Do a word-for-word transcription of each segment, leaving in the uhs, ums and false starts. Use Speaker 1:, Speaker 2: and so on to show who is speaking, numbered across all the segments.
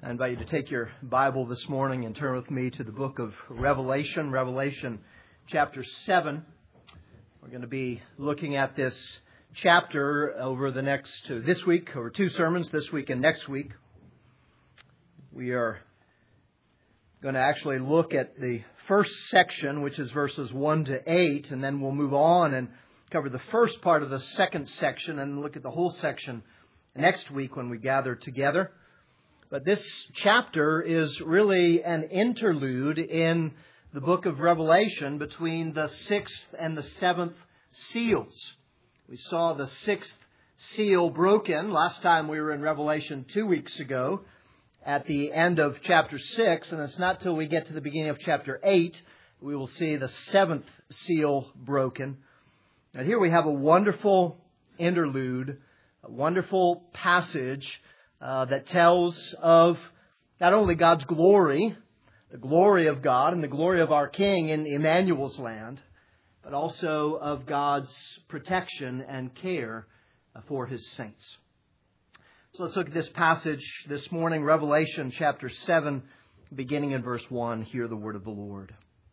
Speaker 1: I invite you to take your Bible this morning and turn with me to the book of Revelation, Revelation chapter seven. We're going to be looking at this chapter over the next, uh, this week, over two sermons, this week and next week. We are going to actually look at the first section, which is verses one to eight, and then we'll move on and cover the first part of the second section and look at the whole section next week when we gather together. But this chapter is really an interlude in the book of Revelation between the sixth and the seventh seals. We saw the sixth seal broken last time we were in Revelation two weeks ago at the end of chapter six, and it's not till we get to the beginning of chapter eight we will see the seventh seal broken. And here we have a wonderful interlude, a wonderful passage uh, that tells of not only God's glory, the glory of God and the glory of our King in Emmanuel's land, but also of God's protection and care for His saints. So let's look at this passage this morning, Revelation chapter seven, beginning in verse one. Hear the word of the Lord.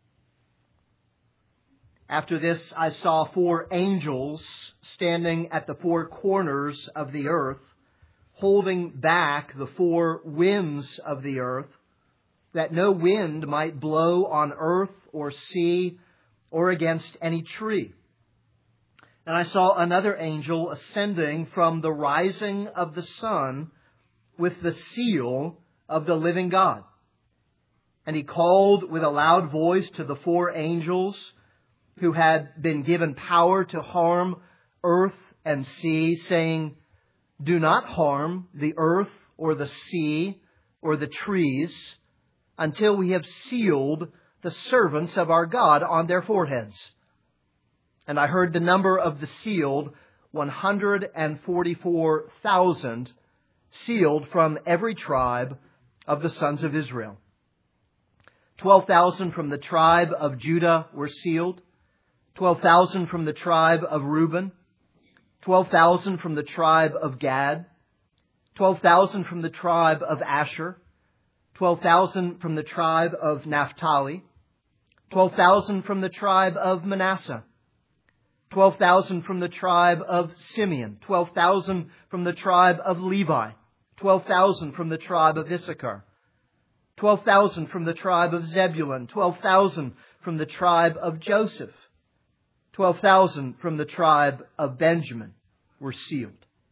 Speaker 1: After this, I saw four angels standing at the four corners of the earth, holding back the four winds of the earth, that no wind might blow on earth or sea or against any tree. And I saw another angel ascending from the rising of the sun with the seal of the living God. And he called with a loud voice to the four angels who had been given power to harm earth and sea, saying, "Do not harm the earth or the sea or the trees until we have sealed the servants of our God on their foreheads." And I heard the number of the sealed, one hundred forty-four thousand, sealed from every tribe of the sons of Israel. twelve thousand from the tribe of Judah were sealed, twelve thousand from the tribe of Reuben, twelve thousand from the tribe of Gad, twelve thousand from the tribe of Asher, twelve thousand from the tribe of Naphtali, twelve thousand from the tribe of Manasseh, twelve thousand from the tribe of Simeon, twelve thousand from the tribe of Levi, twelve thousand from the tribe of Issachar, twelve thousand from the tribe of Zebulun, twelve thousand from the tribe of Joseph, twelve thousand from the tribe of Benjamin were sealed.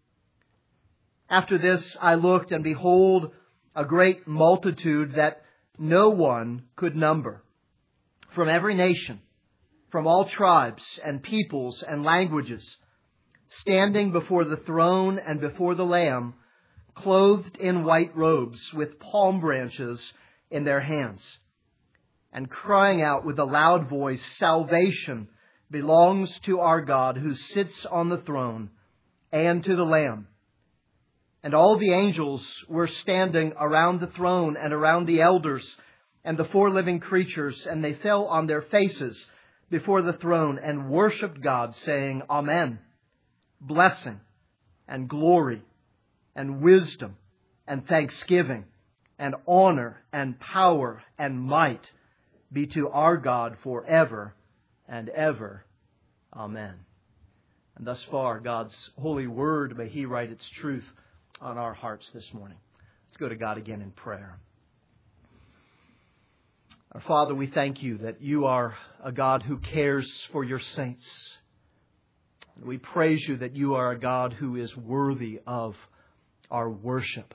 Speaker 1: After this I looked, and behold, a great multitude that no one could number, from every nation, from all tribes and peoples and languages, standing before the throne and before the Lamb, clothed in white robes, with palm branches in their hands, and crying out with a loud voice, "Salvation belongs to our God who sits on the throne and to the Lamb." And all the angels were standing around the throne and around the elders and the four living creatures, and they fell on their faces before the throne and worshipped God, saying, "Amen. Blessing and glory and wisdom and thanksgiving and honor and power and might be to our God forever and ever. Amen." And thus far, God's holy word, may He write its truth on our hearts this morning. Let's go to God again in prayer. Our Father, we thank You that You are a God who cares for Your saints. We praise You that You are a God who is worthy of our worship.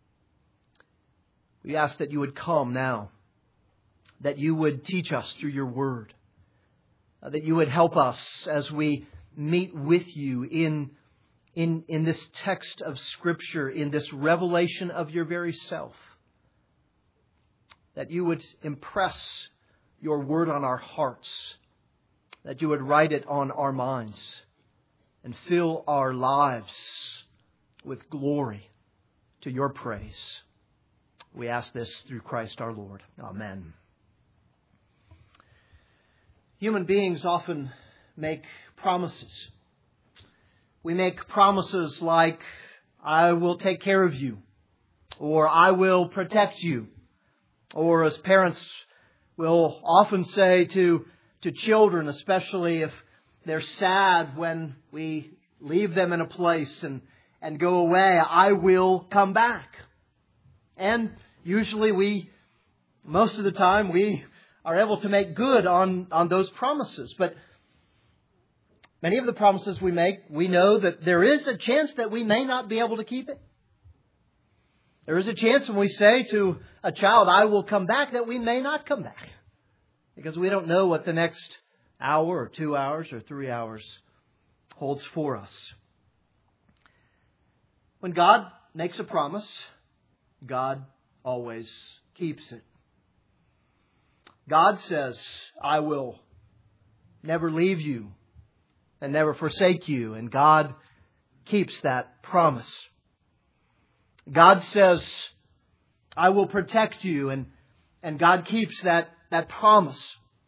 Speaker 1: We ask that You would come now, that You would teach us through Your word, that You would help us as we meet with You in, in, in this text of Scripture, in this revelation of Your very self. That You would impress Your word on our hearts, that You would write it on our minds, and fill our lives with glory to Your praise. We ask this through Christ our Lord. Amen. Human beings often make promises. We make promises like, "I will take care of you," or I will protect you. Or as parents will often say to, to children, especially if they're sad when we leave them in a place and, and go away, I will come back. And usually we, most of the time, we are able to make good on, on those promises. But many of the promises we make, we know that there is a chance that we may not be able to keep it. There is a chance when we say to a child, I will come back, that we may not come back. Because we don't know what the next hour or two hours or three hours holds for us. When God makes a promise, God always keeps it. God says, I will never leave you and never forsake you. And God keeps that promise. God says, I will protect you. And, and God keeps that, that promise.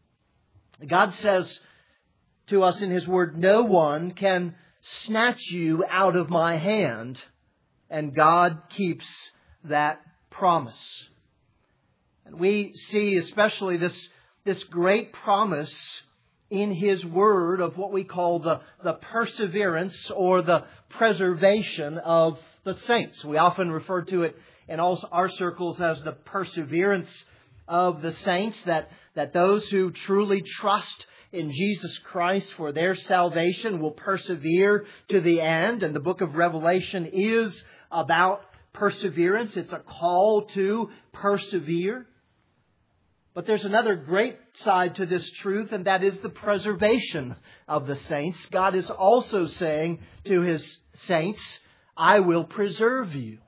Speaker 1: God says to us in His Word, no one can snatch you out of my hand. And God keeps that promise. And we see especially this, this great promise in His Word of what we call the, the perseverance or the preservation of the saints. We often refer to it in all our circles as the perseverance of the saints, that, that those who truly trust in Jesus Christ for their salvation will persevere to the end. And the book of Revelation is about perseverance. It's a call to persevere. But there's another great side to this truth, and that is the preservation of the saints. God is also saying to His saints, I will preserve you.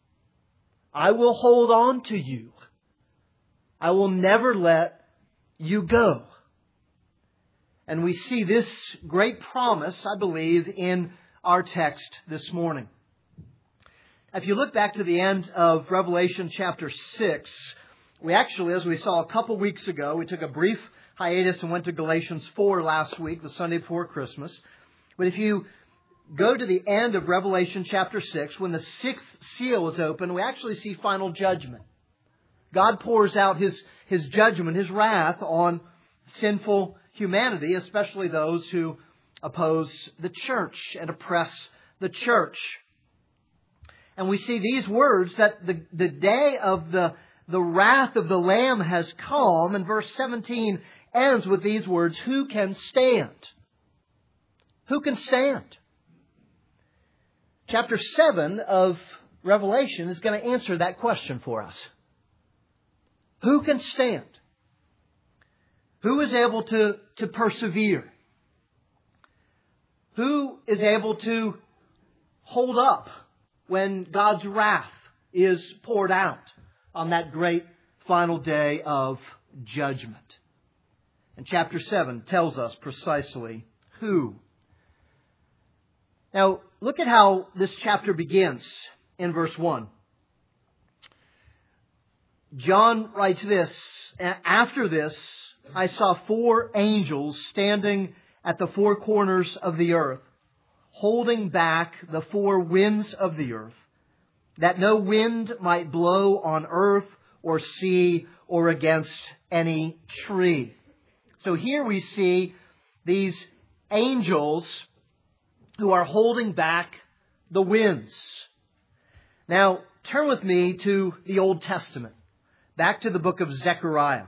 Speaker 1: I will hold on to you. I will never let you go. And we see this great promise, I believe, in our text this morning. If you look back to the end of Revelation chapter six, we actually, as we saw a couple weeks ago, we took a brief hiatus and went to Galatians four last week, the Sunday before Christmas. But if you go to the end of Revelation chapter six, when the sixth seal is open, we actually see final judgment. God pours out His, His judgment, His wrath on sinful humanity, especially those who oppose the church and oppress the church. And we see these words that the, the day of the, the wrath of the Lamb has come. And verse seventeen ends with these words, who can stand? Who can stand? Chapter seven of Revelation is going to answer that question for us. Who can stand? Who is able to, to persevere? Who is able to hold up when God's wrath is poured out on that great final day of judgment? And chapter seven tells us precisely who. Now, look at how this chapter begins in verse one. John writes this, after this, I saw four angels standing at the four corners of the earth, holding back the four winds of the earth, that no wind might blow on earth or sea or against any tree. So here we see these angels who are holding back the winds. Now, turn with me to the Old Testament, back to the book of Zechariah.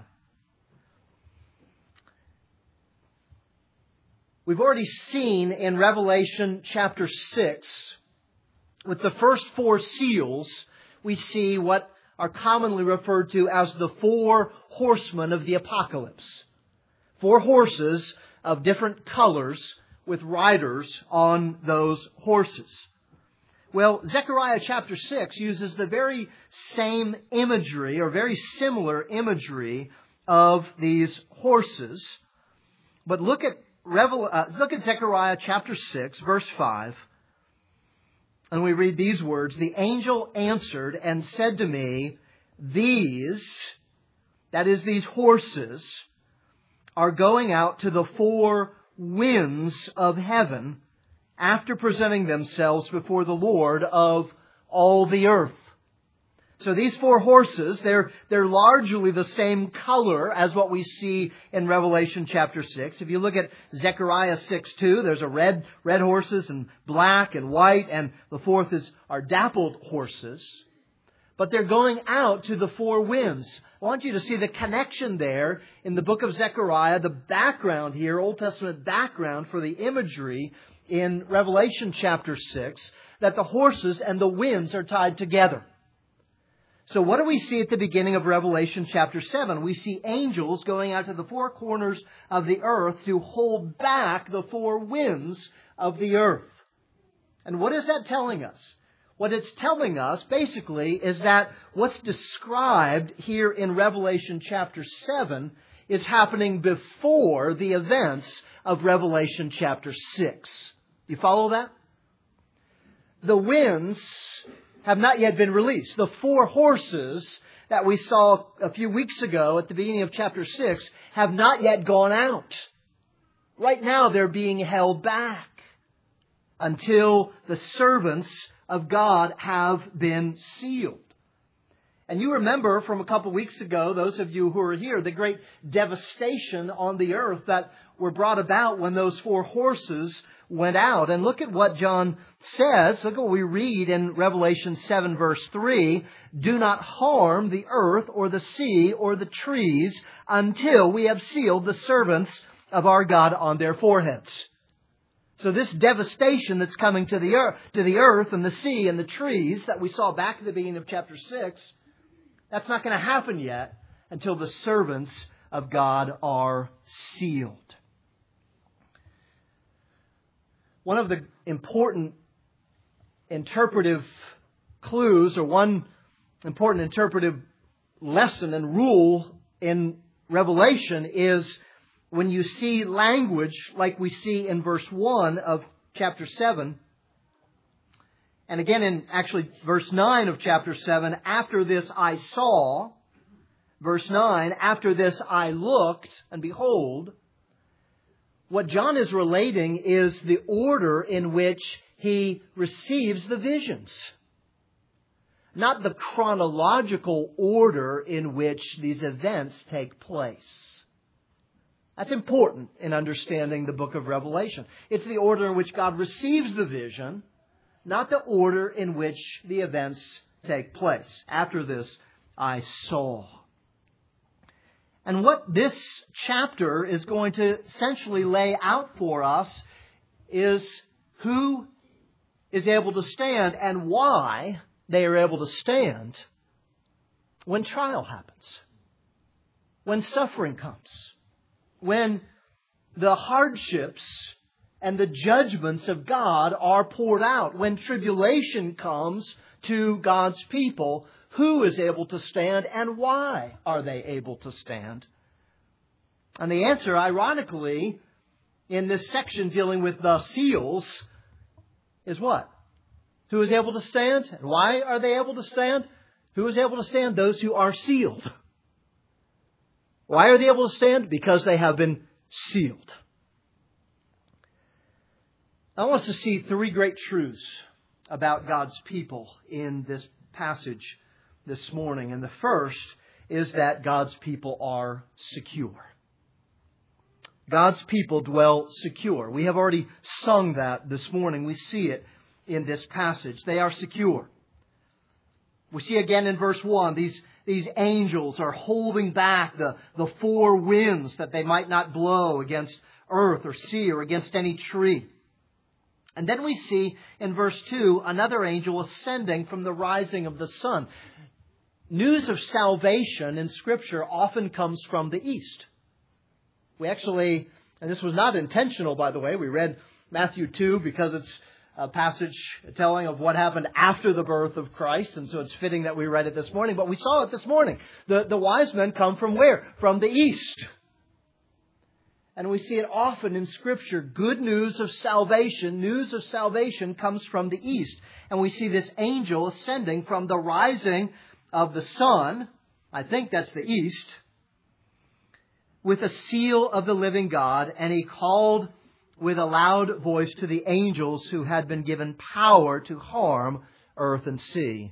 Speaker 1: We've already seen in Revelation chapter six, with the first four seals, we see what are commonly referred to as the four horsemen of the apocalypse. Four horses of different colors with riders on those horses. Well, Zechariah chapter six uses the very same imagery or very similar imagery of these horses. But look at Revel, uh, look at Zechariah chapter six, verse five. And we read these words. The angel answered and said to me, these, that is these horses, are going out to the four winds of heaven after presenting themselves before the Lord of all the earth. So these four horses, they're, they're largely the same color as what we see in Revelation chapter six. If you look at Zechariah six two, there's a red, red horses and black and white, and the fourth is are dappled horses. But they're going out to the four winds. I want you to see the connection there in the book of Zechariah, the background here, Old Testament background for the imagery in Revelation chapter six, that the horses and the winds are tied together. So what do we see at the beginning of Revelation chapter seven? We see angels going out to the four corners of the earth to hold back the four winds of the earth. And what is that telling us? What it's telling us, basically, is that what's described here in Revelation chapter seven is happening before the events of Revelation chapter six. You follow that? The winds have not yet been released. The four horses that we saw a few weeks ago at the beginning of chapter six have not yet gone out. Right now they're being held back until the servants of God have been sealed. And you remember from a couple weeks ago, those of you who are here, the great devastation on the earth that were brought about when those four horses went out. And look at what John says. Look at what we read in Revelation seven verse three. Do not harm the earth or the sea or the trees until we have sealed the servants of our God on their foreheads. So this devastation that's coming to the earth, to the earth and the sea and the trees that we saw back at the beginning of chapter six, that's not going to happen yet until the servants of God are sealed. One of the important interpretive clues, or one important interpretive lesson and rule in Revelation, is when you see language like we see in verse one of chapter seven, and again in actually verse nine of chapter seven, after this I saw, verse nine, after this I looked, and behold, what John is relating is the order in which he receives the visions. Not the chronological order in which these events take place. That's important in understanding the book of Revelation. It's the order in which God receives the vision, not the order in which the events take place. After this, I saw. And what this chapter is going to essentially lay out for us is who is able to stand and why they are able to stand when trial happens, when suffering comes, when the hardships and the judgments of God are poured out, when tribulation comes to God's people. Who is able to stand and why are they able to stand? And the answer, ironically, in this section dealing with the seals is what? Who is able to stand and why are they able to stand? Who is able to stand? Those who are sealed. Why are they able to stand? Because they have been sealed. I want us to see three great truths about God's people in this passage this morning. And the first is that God's people are secure. God's people dwell secure. We have already sung that this morning. We see it in this passage. They are secure. We see again in verse one, these, these angels are holding back the, the four winds that they might not blow against earth or sea or against any tree. And then we see in verse two, another angel ascending from the rising of the sun. News of salvation in Scripture often comes from the east. We actually, and this was not intentional, by the way, we read Matthew two because it's a passage telling of what happened after the birth of Christ, and so it's fitting that we read it this morning. But we saw it this morning. The, the wise men come from where? From the east. And we see it often in Scripture. Good news of salvation, news of salvation comes from the east. And we see this angel ascending from the rising of the sun, I think that's the east, with a seal of the living God, and he called with a loud voice to the angels who had been given power to harm earth and sea,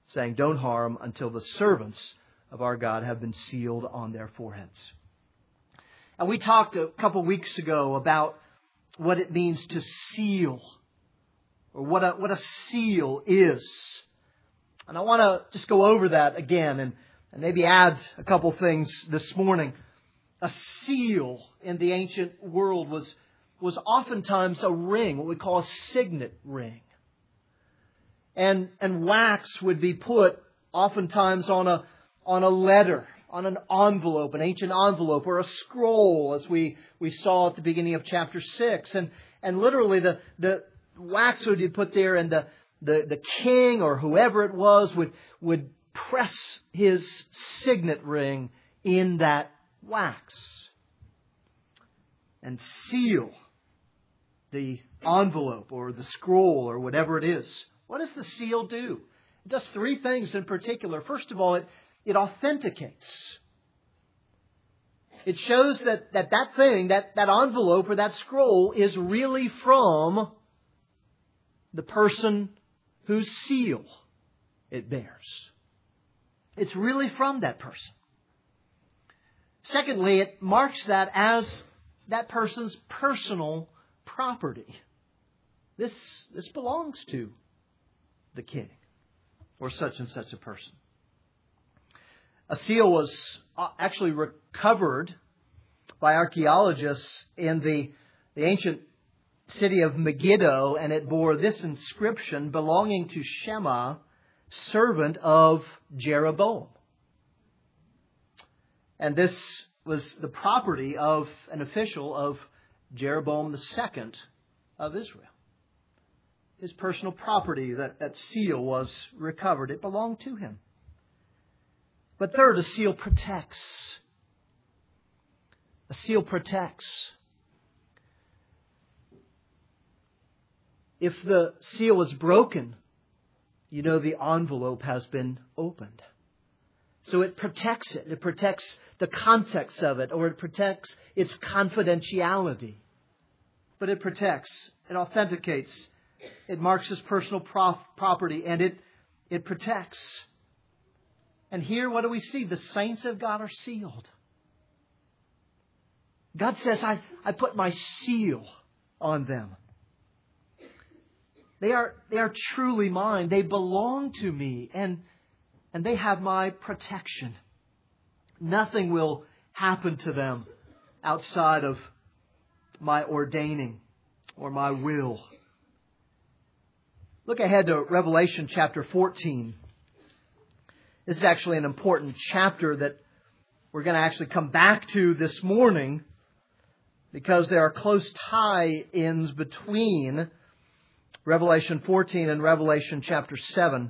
Speaker 1: saying, don't harm until the servants of our God have been sealed on their foreheads. And we talked a couple weeks ago about what it means to seal, or what a, what a seal is. And I want to just go over that again and, and maybe add a couple things this morning. A seal in the ancient world was, was oftentimes a ring, what we call a signet ring. And, and wax would be put oftentimes on a, on a letter, on an envelope, an ancient envelope, or a scroll, as we, we saw at the beginning of chapter six. And, and literally the, the wax would be put there, and the, the, the king or whoever it was would, would press his signet ring in that wax and seal the envelope or the scroll or whatever it is. What does the seal do? It does three things in particular. First of all, it, it authenticates. It shows that, that that thing, that, that envelope or that scroll is really from the person whose seal it bears. It's really from that person. Secondly, it marks that as that person's personal property. This, this belongs to the king or such and such a person. A seal was actually recovered by archaeologists in the, the ancient city of Megiddo, and it bore this inscription: belonging to Shema, servant of Jeroboam. And this was the property of an official of Jeroboam the second of Israel. His personal property, that, that seal was recovered. It belonged to him. But third, a seal protects. A seal protects. If the seal is broken, you know the envelope has been opened. So it protects it. It protects the context of it, or it protects its confidentiality. But it protects, it authenticates, it marks his personal prof- property, and it, it protects. And here, what do we see? The saints of God are sealed. God says, I, I put my seal on them. They are, they are truly mine. They belong to me, and, and they have my protection. Nothing will happen to them outside of my ordaining or my will. Look ahead to Revelation chapter fourteen. This is actually an important chapter that we're going to actually come back to this morning, because there are close tie-ins between Revelation fourteen and Revelation chapter seven.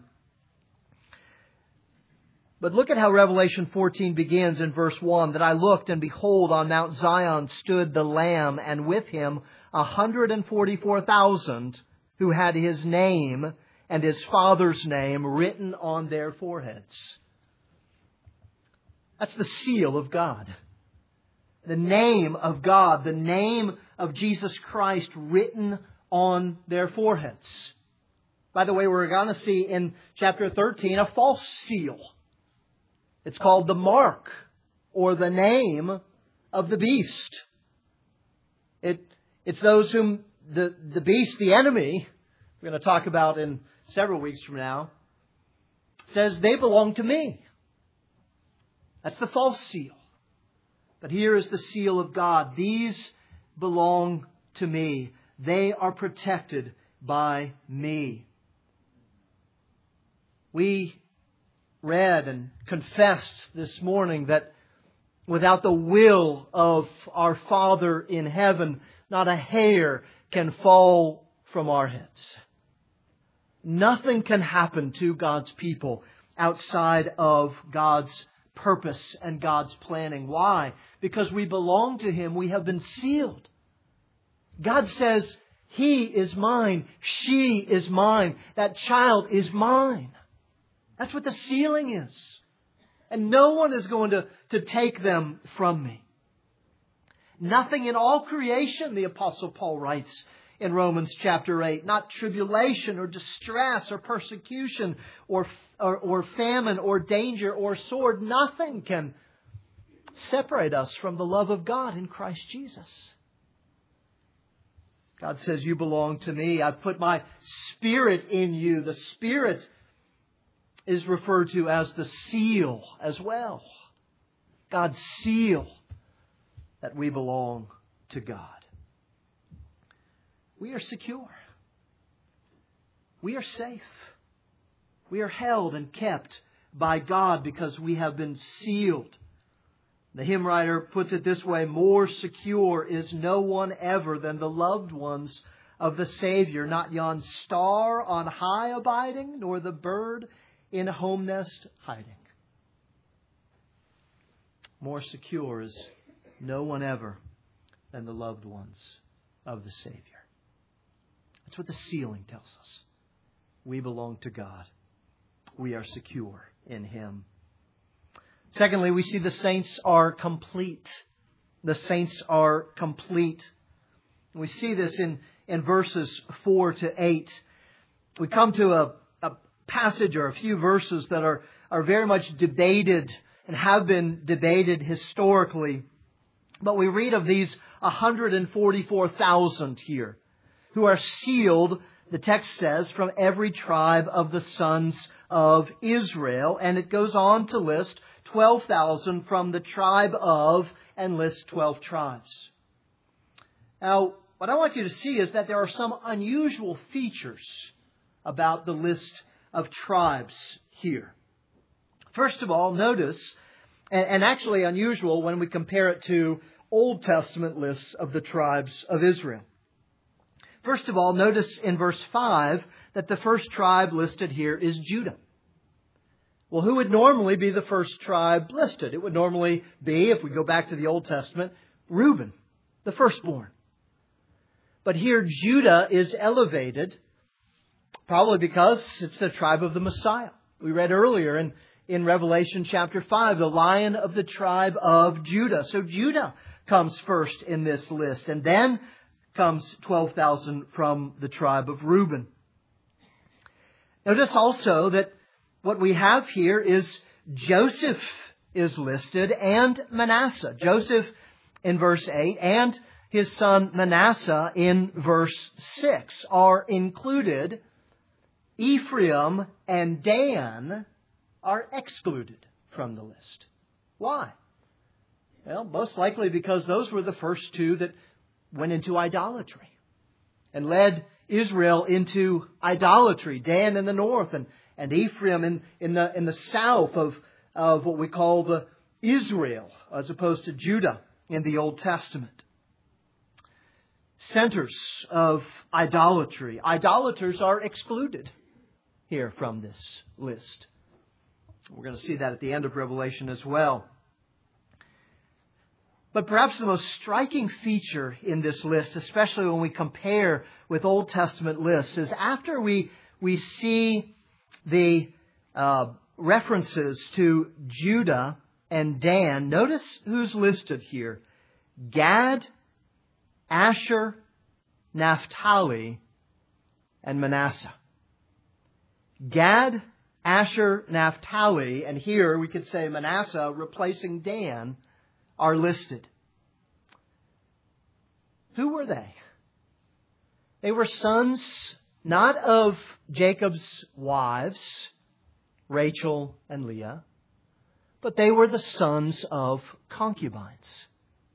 Speaker 1: But look at how Revelation fourteen begins in verse one. That I looked, and behold, on Mount Zion stood the Lamb, and with him a hundred and forty-four thousand who had his name and his Father's name written on their foreheads. That's the seal of God. The name of God, the name of Jesus Christ written on their foreheads. By the way, we're going to see in chapter thirteen a false seal. It's called the mark, or the name of the beast. It, it's those whom the, the beast, the enemy, we're going to talk about in several weeks from now, says they belong to me. That's the false seal. But here is the seal of God. These belong to me. They are protected by me. We read and confessed this morning that without the will of our Father in heaven, not a hair can fall from our heads. Nothing can happen to God's people outside of God's purpose and God's planning. Why? Because we belong to Him. We have been sealed. God says, he is mine. She is mine. That child is mine. That's what the sealing is. And no one is going to, to take them from me. Nothing in all creation, the Apostle Paul writes in Romans chapter eight. Not tribulation or distress or persecution or, or, or famine or danger or sword. Nothing can separate us from the love of God in Christ Jesus. God says, you belong to me. I've put my Spirit in you. The Spirit is referred to as the seal as well. God's seal that we belong to God. We are secure. We are safe. We are held and kept by God because we have been sealed. The hymn writer puts it this way: more secure is no one ever than the loved ones of the Savior, not yon star on high abiding, nor the bird in home nest hiding. More secure is no one ever than the loved ones of the Savior. That's what the sealing tells us. We belong to God. We are secure in Him. Secondly, we see the saints are complete. The saints are complete. We see this in, in verses four to eight. We come to a, a passage or a few verses that are, are very much debated and have been debated historically. But we read of these one hundred forty-four thousand here who are sealed, the text says, from every tribe of the sons of Israel. And it goes on to list twelve thousand from the tribe of, and lists twelve tribes. Now, what I want you to see is that there are some unusual features about the list of tribes here. First of all, notice, and actually unusual when we compare it to Old Testament lists of the tribes of Israel. First of all, notice in verse five that the first tribe listed here is Judah. Well, who would normally be the first tribe listed? It would normally be, if we go back to the Old Testament, Reuben, the firstborn. But here Judah is elevated, probably because it's the tribe of the Messiah. We read earlier in, in Revelation chapter five, the Lion of the tribe of Judah. So Judah comes first in this list. And then comes twelve thousand from the tribe of Reuben. Notice also that what we have here is Joseph is listed and Manasseh. Joseph in verse eight and his son Manasseh in verse six are included. Ephraim and Dan are excluded from the list. Why? Well, most likely because those were the first two that went into idolatry and led Israel into idolatry. Dan in the north and, and Ephraim in, in the in the south of, of what we call the Israel, as opposed to Judah in the Old Testament. Centers of idolatry. Idolaters are excluded here from this list. We're going to see that at the end of Revelation as well. But perhaps the most striking feature in this list, especially when we compare with Old Testament lists, is after we, we see the uh, references to Judah and Dan, notice who's listed here. Gad, Asher, Naphtali, and Manasseh. Gad, Asher, Naphtali, and here we could say Manasseh replacing Dan, are listed. Who were they? They were sons not of Jacob's wives, Rachel and Leah, but they were the sons of concubines.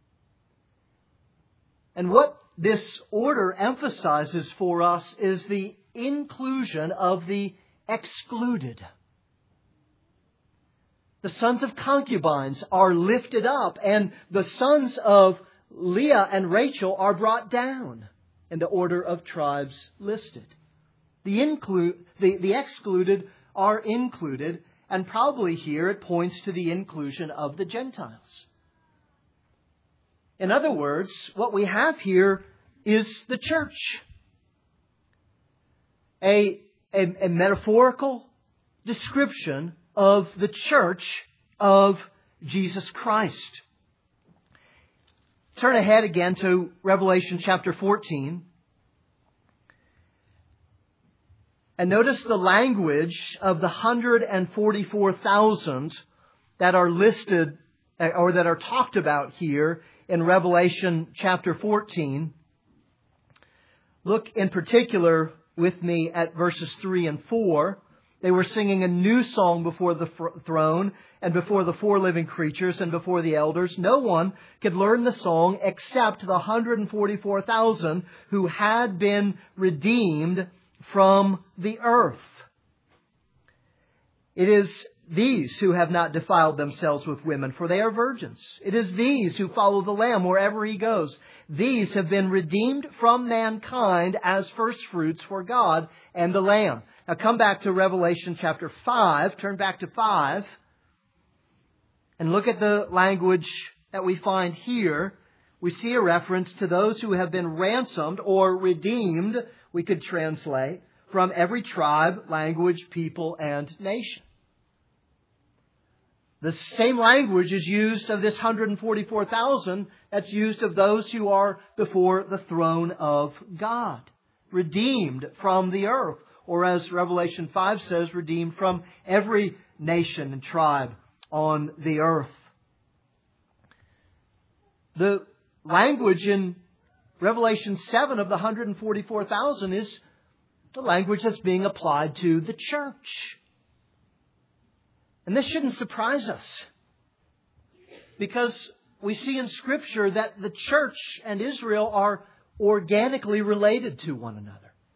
Speaker 1: And what this order emphasizes for us is the inclusion of the excluded. The sons of concubines are lifted up, and the sons of Leah and Rachel are brought down in the order of tribes listed. The, include, the, the excluded are included, and probably here it points to the inclusion of the Gentiles. In other words, what we have here is the church. A, a, a metaphorical description of the church of Jesus Christ. Turn ahead again to Revelation chapter fourteen. And notice the language of the one hundred forty-four thousand that are listed or that are talked about here in Revelation chapter fourteen. Look in particular with me at verses three and four. They were singing a new song before the throne and before the four living creatures and before the elders. No one could learn the song except the one hundred forty-four thousand who had been redeemed from the earth. It is these who have not defiled themselves with women, for they are virgins. It is these who follow the Lamb wherever He goes. These have been redeemed from mankind as firstfruits for God and the Lamb. Now come back to Revelation chapter five. Turn back to five. And look at the language that we find here. We see a reference to those who have been ransomed or redeemed, we could translate, from every tribe, language, people, and nation. The same language is used of this one hundred forty-four thousand that's used of those who are before the throne of God. Redeemed from the earth. Or as Revelation five says, redeemed from every nation and tribe on the earth. The language in Revelation seven of the one hundred forty-four thousand is the language that's being applied to the church. And this shouldn't surprise us, because we see in Scripture that the church and Israel are organically related to one another.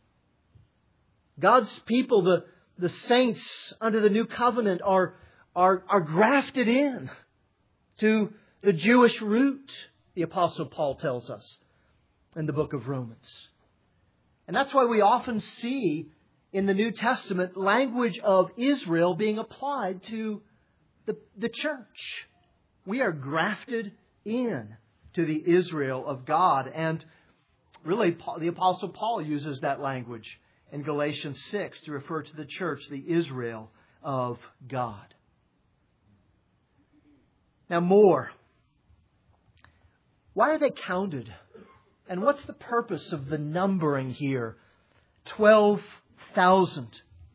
Speaker 1: God's people, the, the saints under the new covenant, are, are, are grafted in to the Jewish root, the Apostle Paul tells us in the book of Romans. And that's why we often see in the New Testament language of Israel being applied to the, the church. We are grafted in to the Israel of God. And really, the Apostle Paul uses that language in Galatians six to refer to the church, the Israel of God. Now more. Why are they counted? And what's the purpose of the numbering here? Twelve thousand.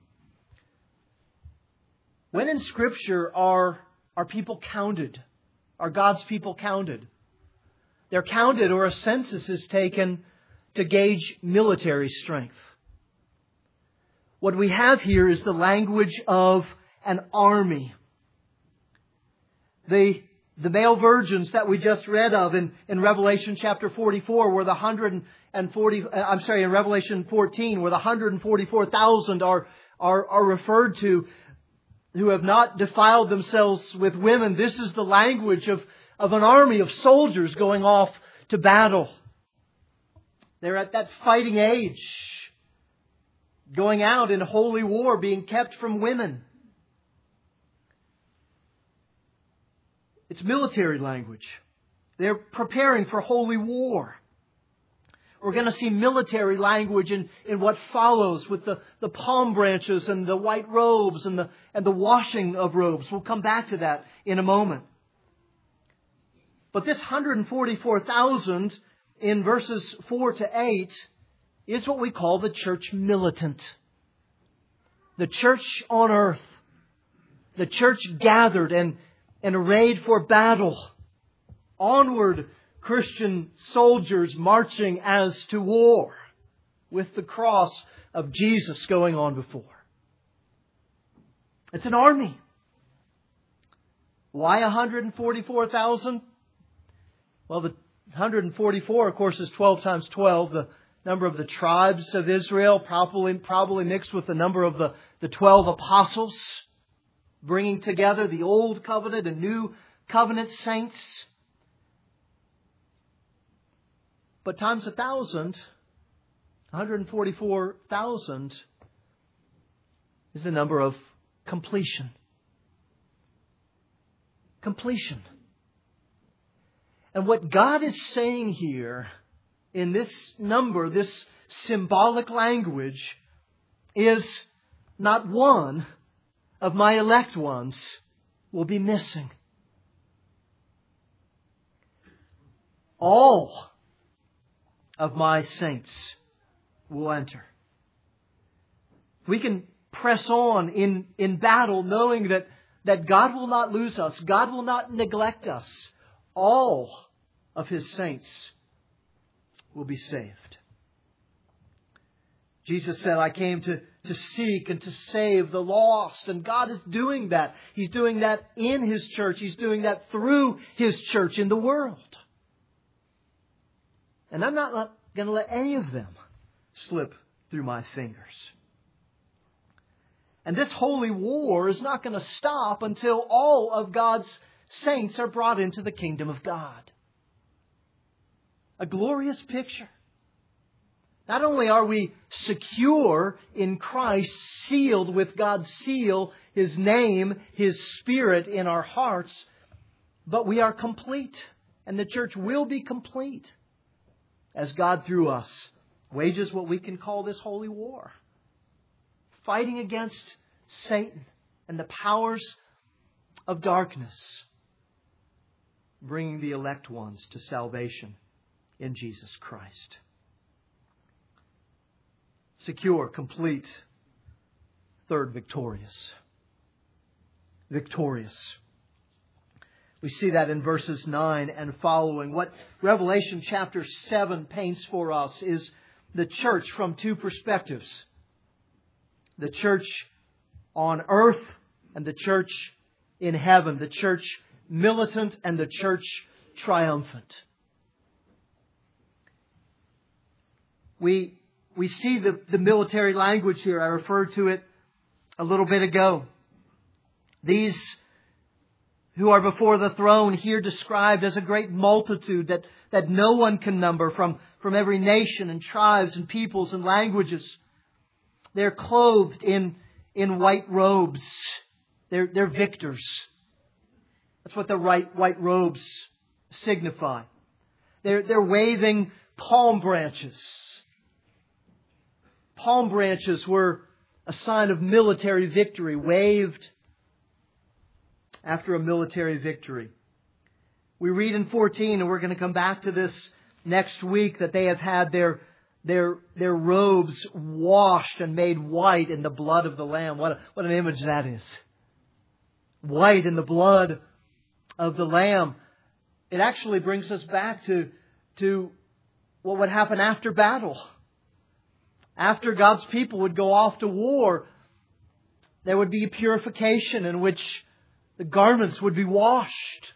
Speaker 1: When in Scripture are, are people counted? Are God's people counted? They're counted, or a census is taken to gauge military strength. What we have here is the language of an army. The, the male virgins that we just read of in, in Revelation chapter forty-four were the one hundred forty, I'm sorry, in Revelation fourteen, where the one hundred forty-four thousand are, are, are referred to, who have not defiled themselves with women. This is the language of, of an army of soldiers going off to battle. They're at that fighting age, going out in holy war, being kept from women. It's military language. They're preparing for holy war. We're going to see military language in, in what follows with the, the palm branches and the white robes and the, and the washing of robes. We'll come back to that in a moment. But this one hundred forty-four thousand in verses four to eight is what we call the church militant. The church on earth. The church gathered and, and arrayed for battle. Onward, Christian soldiers marching as to war, with the cross of Jesus going on before. It's an army. Why one hundred forty-four thousand? Well, the one hundred forty-four, of course, is twelve times twelve, the number of the tribes of Israel, probably, probably mixed with the number of the, the twelve apostles, bringing together the old covenant and new covenant saints. But times a thousand, one hundred forty-four thousand is the number of completion. Completion. And what God is saying here in this number, this symbolic language, is not one of my elect ones will be missing. All of my saints will enter. We can press on in, in battle knowing that, that God will not lose us. God will not neglect us. All of His saints will be saved. Jesus said, I came to, to seek and to save the lost. And God is doing that. He's doing that in His church. He's doing that through His church in the world. And I'm not going to let any of them slip through my fingers. And this holy war is not going to stop until all of God's saints are brought into the kingdom of God. A glorious picture. Not only are we secure in Christ, sealed with God's seal, His name, His Spirit in our hearts, but we are complete. And the church will be complete as God through us wages what we can call this holy war. Fighting against Satan and the powers of darkness. Bringing the elect ones to salvation in Jesus Christ. Secure, complete. Third, victorious. Victorious. We see that in verses nine and following. What Revelation chapter seven paints for us is the church from two perspectives. The church on earth and the church in heaven. The church militant and the church triumphant. We, we see the, the military language here. I referred to it a little bit ago. These who are before the throne here described as a great multitude that, that no one can number from, from every nation and tribes and peoples and languages. They're clothed in, in white robes. They're, they're victors. That's what the white, white robes signify. They're, they're waving palm branches. Palm branches were a sign of military victory, waved after a military victory. We read in fourteen, and we're going to come back to this next week, that they have had their their their robes washed and made white in the blood of the Lamb. What a, what an image that is. White in the blood of the Lamb. It actually brings us back to, to what would happen after battle. After God's people would go off to war, there would be a purification in which the garments would be washed,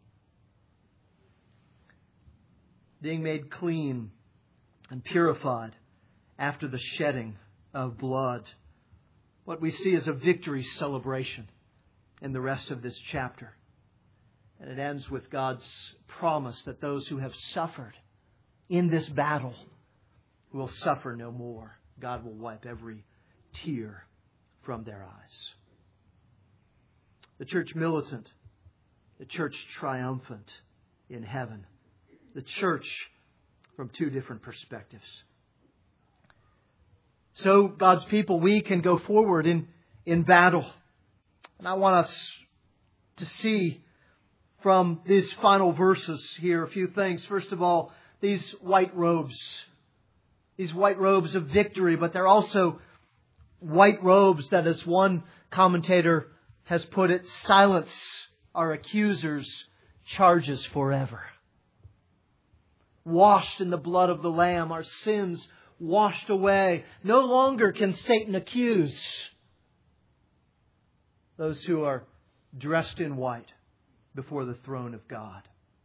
Speaker 1: being made clean and purified after the shedding of blood. What we see is a victory celebration in the rest of this chapter. And it ends with God's promise that those who have suffered in this battle will suffer no more. God will wipe every tear from their eyes. The church militant, the church triumphant in heaven. The church from two different perspectives. So, God's people, we can go forward in, in battle. And I want us to see from these final verses here a few things. First of all, these white robes. These white robes of victory, but they're also white robes that, as one commentator has put it, silence our accusers' charges forever. Washed in the blood of the Lamb, our sins washed away. No longer can Satan accuse those who are dressed in white before the throne of God.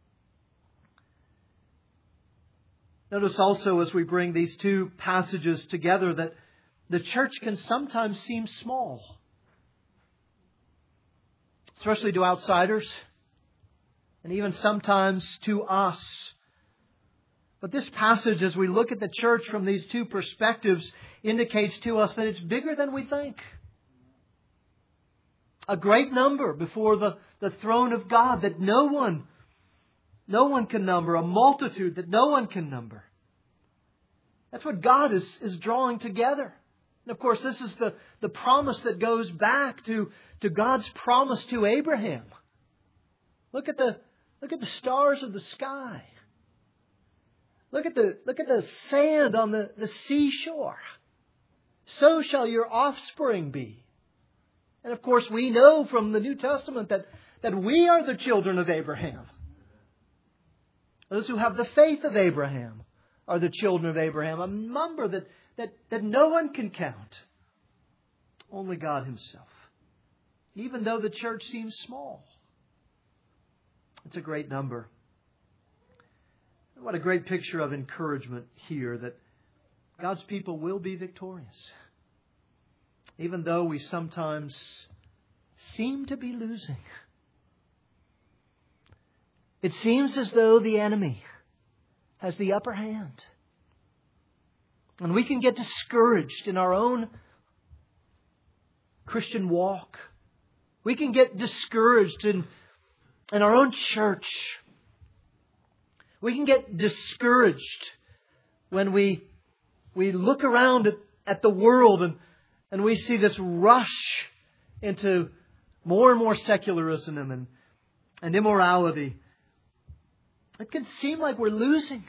Speaker 1: Notice also, as we bring these two passages together, that the church can sometimes seem small, especially to outsiders, and even sometimes to us. But this passage, as we look at the church from these two perspectives, indicates to us that it's bigger than we think. A great number before the, the throne of God that no one, no one can number. A multitude that no one can number. That's what God is, is drawing together. And of course, this is the, the promise that goes back to, to God's promise to Abraham. Look at the, look at the stars of the sky. Look at the, look at the sand on the, the seashore. so shall your offspring be. And of course, we know from the New Testament that, that we are the children of Abraham. Those who have the faith of Abraham are the children of Abraham. A number that, that, that no one can count. Only God Himself. Even though the church seems small. It's a great number. What a great picture of encouragement here that God's people will be victorious. Even though we sometimes seem to be losing. It seems as though the enemy has the upper hand. And we can get discouraged in our own Christian walk. We can get discouraged in, in our own church. We can get discouraged when we we look around at, at the world and, and we see this rush into more and more secularism and, and immorality. It can seem like we're losing.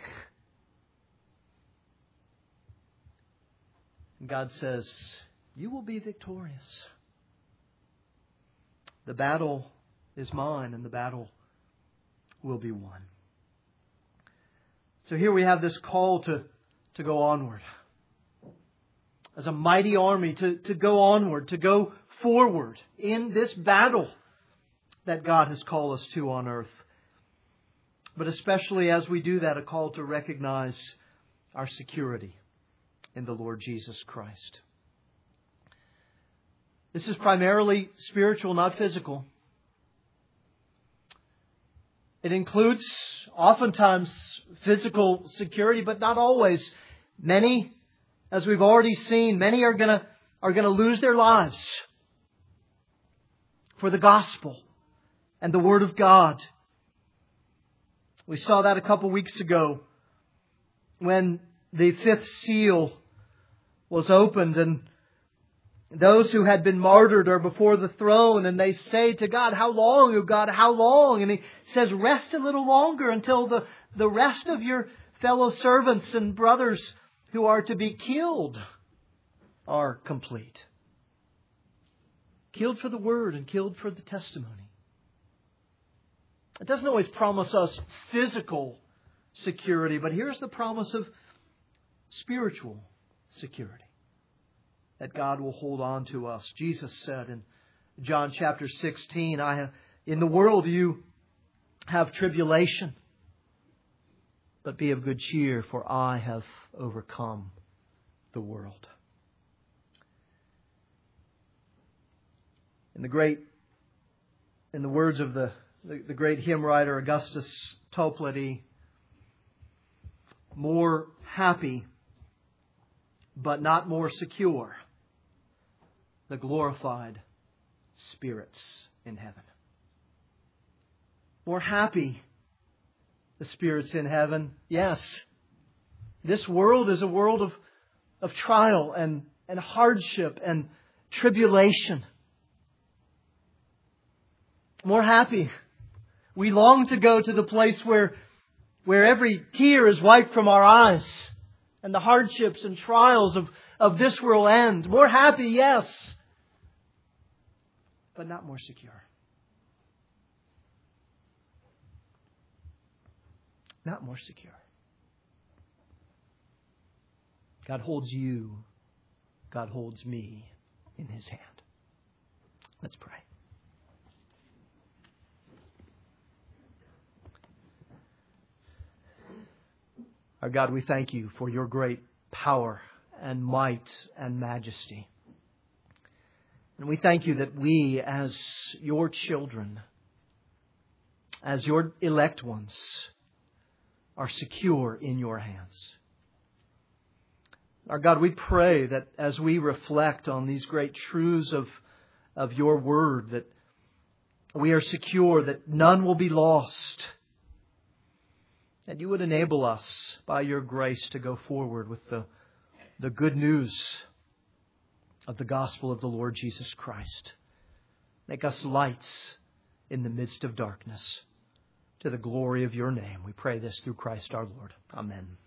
Speaker 1: And God says, you will be victorious. The battle is mine and the battle will be won. So here we have this call to, to go onward. As a mighty army, to, to go onward, to go forward in this battle that God has called us to on earth. But especially as we do that, a call to recognize our security in the Lord Jesus Christ. This is primarily spiritual, not physical. It includes oftentimes physical security, but not always. Many, as we've already seen, many are going to are going to lose their lives for the gospel and the Word of God. We saw that a couple weeks ago when the fifth seal was opened and those who had been martyred are before the throne and they say to God, how long, O God, how long? And He says, rest a little longer until the, the rest of your fellow servants and brothers who are to be killed are complete. Killed for the Word and killed for the testimony. It doesn't always promise us physical security, but here's the promise of spiritual security. That God will hold on to us. Jesus said in John chapter sixteen, I have, in the world you have tribulation, but be of good cheer, for I have overcome the world. In the great, in the words of the, the, the great hymn writer Augustus Toplady, more happy, but not more secure, the glorified spirits in heaven. More happy, the spirits in heaven. Yes, this world is a world of, of trial and, and hardship and tribulation. More happy. We long to go to the place where, where every tear is wiped from our eyes and the hardships and trials of, of this world end. More happy, yes, but not more secure. Not more secure. God holds you. God holds me in His hand. Let's pray. Our God, we thank You for Your great power and might and majesty. And we thank You that we, as Your children, as Your elect ones, are secure in Your hands. Our God, we pray that as we reflect on these great truths of, of Your Word, that we are secure, that none will be lost. That You would enable us by Your grace to go forward with the, the good news of the gospel of the Lord Jesus Christ. Make us lights in the midst of darkness. To the glory of Your name. We pray this through Christ our Lord. Amen.